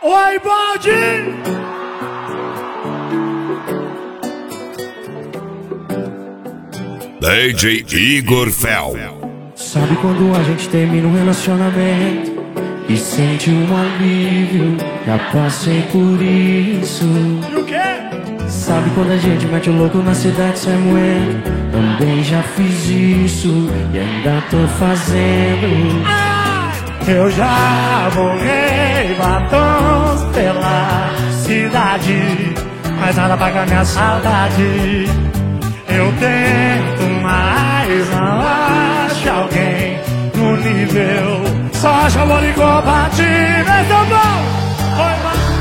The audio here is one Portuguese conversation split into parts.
Oi, Baldi! DJ Igor Fel. Sabe quando a gente termina um relacionamento e sente um alívio? Já passei por isso. E o quê? Sabe quando a gente mete o louco na cidade sem moer? Também já fiz isso e ainda tô fazendo. Eu já borrei batons pela cidade, mas nada paga minha saudade. Eu tento, mas não acho alguém no nível. Só acho amor incompatível. Então bom, oi,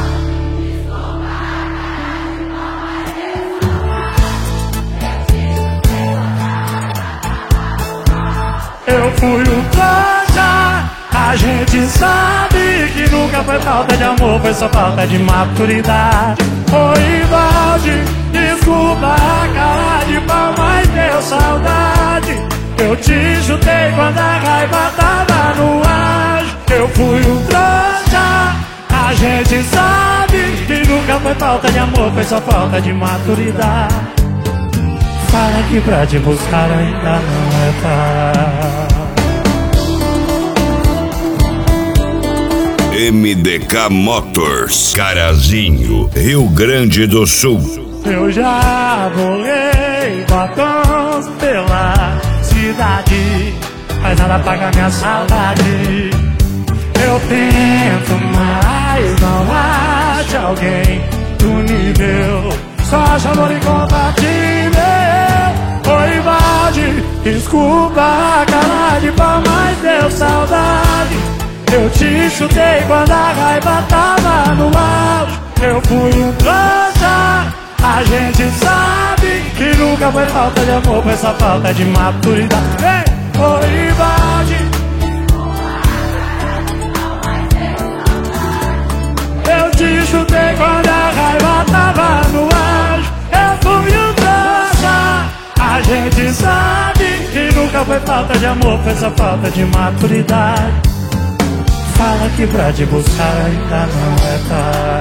eu fui um trouxa. A gente sabe que nunca foi falta de amor, foi só falta de maturidade. Oi, Valde, desculpa a cara de pau, mas deu saudade. Eu te chutei quando a raiva tava no ar. Eu fui um trouxa. A gente sabe que nunca foi falta de amor, foi só falta de maturidade. Fala que pra te buscar ainda não é tarde. MDK Motors, Carazinho, Rio Grande do Sul. Eu já borrei batons pela cidade, mas nada paga minha saudade. Eu tento, mas não acho alguém do nível. Só acho amor incompatível. Oi, Valde, desculpa a cara de pau, mas deu saudade. Eu te chutei quando a raiva tava no auge. Eu fui um trouxa. A gente sabe que nunca foi falta de amor, foi só falta de maturidade. Ei, oi, Valde, eu te chutei quando a raiva tava no auge. Eu fui um trouxa. A gente sabe que nunca foi falta de amor, foi só falta de maturidade. Fala que pra te buscar ainda não é tarde.